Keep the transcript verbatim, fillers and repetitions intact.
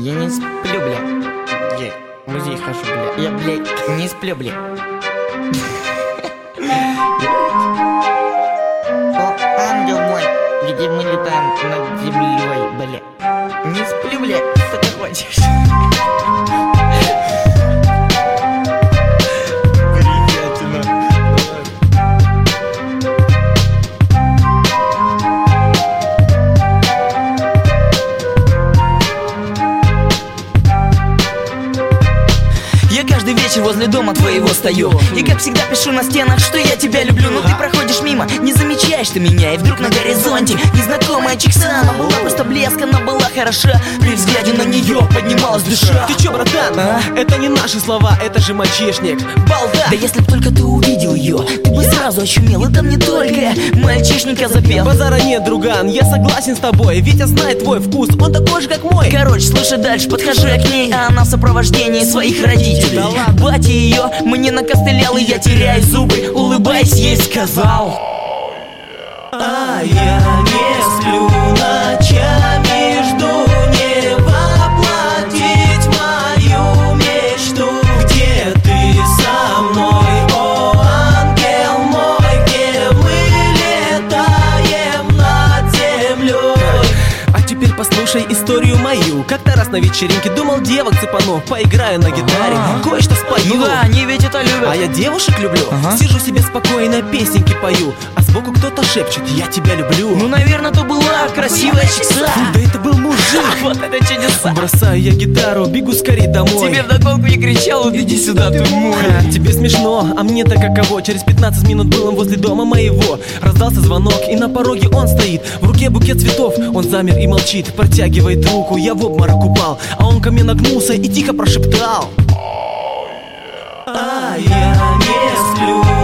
Я не сплю, бля. Я в музей хожу, бля. Я, блядь, не сплю, бля. О, ангел мой, где мы летаем над землей, бля. Не сплю, бля, что ты хочешь? Я каждый вечер возле дома твоего стою и как всегда пишу на стенах, что я тебя люблю. Но ты проходишь мимо, не замечаешь ты меня. И вдруг на горизонте незнакомая чикса. Она была просто блеск, она была хороша. При взгляде на нее поднималась душа. Ты чё, братан? А? Это не наши слова, это же мальчишник. Балда! Да если б только ты увидел ее, ты бы сразу очумел. Это мне только мальчишника запел. Базара нет, друган, я согласен с тобой. Витя знает твой вкус, он такой же, как мой. Короче, слушай дальше, подхожу я к ней, а она в сопровождении своих родителей. Да ладно. Батя ее мне накостылял, и я, теряя зубы, улыбаясь, ей сказал: а я не сплю ночами, жду не воплотить мою мечту. Где ты со мной, о ангел мой, где мы летаем над землей? А теперь послушай историю мою. Как-то раз на вечеринке думал девок цепану, поиграю на гитаре, А-а-а. кое-что спою. Ну да, они ведь это любят. А я девушек люблю, Ага. сижу себе спокойно, песенки пою, а сбоку кто-то шепчет: я тебя люблю. Ну, наверное, то была красивая чикса. Да это был мужик. Вот это чудеса. Бросаю я гитару, бегу скорей домой. Тебе вдогонку не кричал: вот иди сюда, ты мой. Ха, тебе смешно, а мне-то каково. Через пятнадцать минут был он возле дома моего. Раздался звонок, и на пороге он стоит. В руке букет цветов, он замер и молчит. Протягивает руку, я в обморок упал. А он ко мне нагнулся и тихо прошептал: а я не сплю